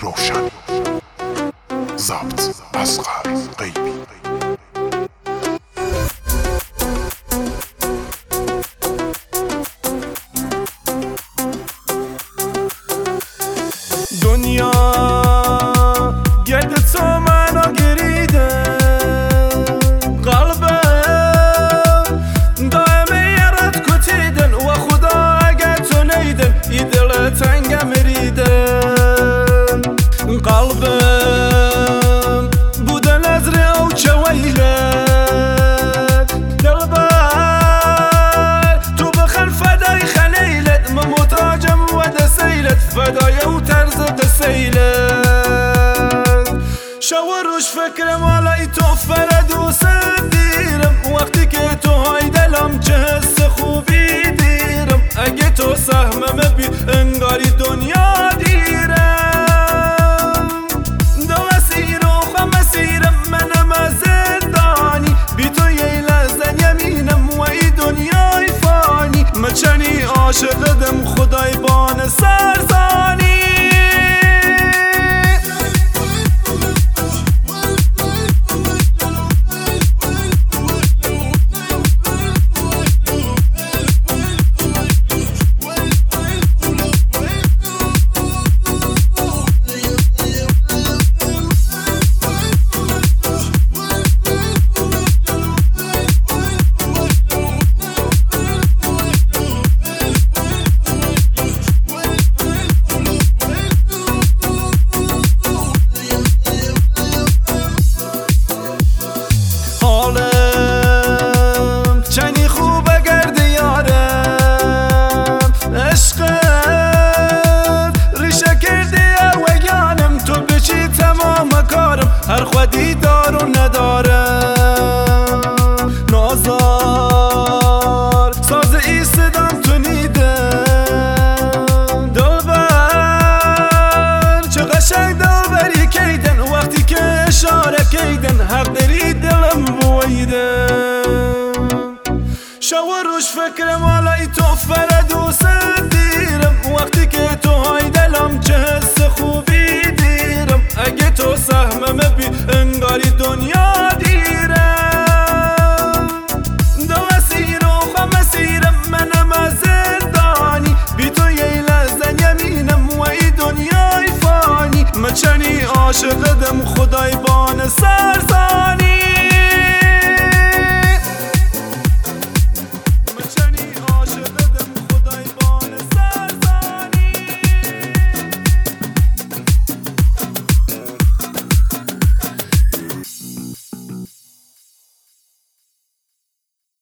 روشن ضبط اصغر غیبی. دنیا گرد تو منو گریده، قلبم دائم یارت کتیدن و خدا اگه تو نیدن ای دل تنگم ریدن. قلبم بوده نظر او چه ویلت دلبر تو بخن فدای خلیلت من محتاجم و دسیلت فدای او طرز دسیلت. شو روش فکرم علای تو